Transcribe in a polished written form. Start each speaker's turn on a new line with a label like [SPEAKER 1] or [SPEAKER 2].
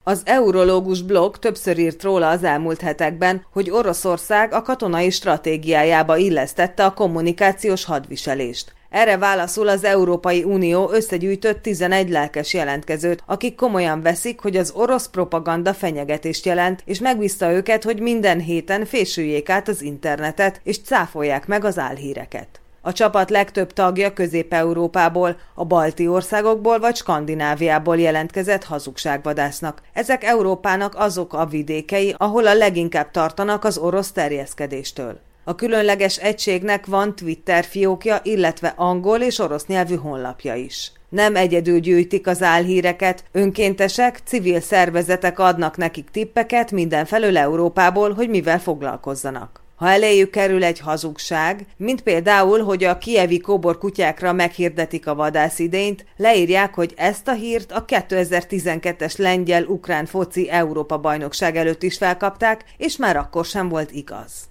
[SPEAKER 1] Az Eurológus blog többször írt róla az elmúlt hetekben, hogy Oroszország a katonai stratégiájába illesztette a kommunikációs hadviselést. Erre válaszul az Európai Unió összegyűjtött 11 lelkes jelentkezőt, akik komolyan veszik, hogy az orosz propaganda fenyegetést jelent, és megbízta őket, hogy minden héten fésüljék át az internetet, és cáfolják meg az álhíreket. A csapat legtöbb tagja Közép-Európából, a balti országokból vagy Skandináviából jelentkezett hazugságvadásznak. Ezek Európának azok a vidékei, ahol a leginkább tartanak az orosz terjeszkedéstől. A különleges egységnek van Twitter fiókja, illetve angol és orosz nyelvű honlapja is. Nem egyedül gyűjtik az álhíreket, önkéntesek, civil szervezetek adnak nekik tippeket mindenfelől Európából, hogy mivel foglalkozzanak. Ha eléjük kerül egy hazugság, mint például, hogy a kijevi kóborkutyákra meghirdetik a vadászidényt, leírják, hogy ezt a hírt a 2012-es lengyel-ukrán foci Európa-bajnokság előtt is felkapták, és már akkor sem volt igaz.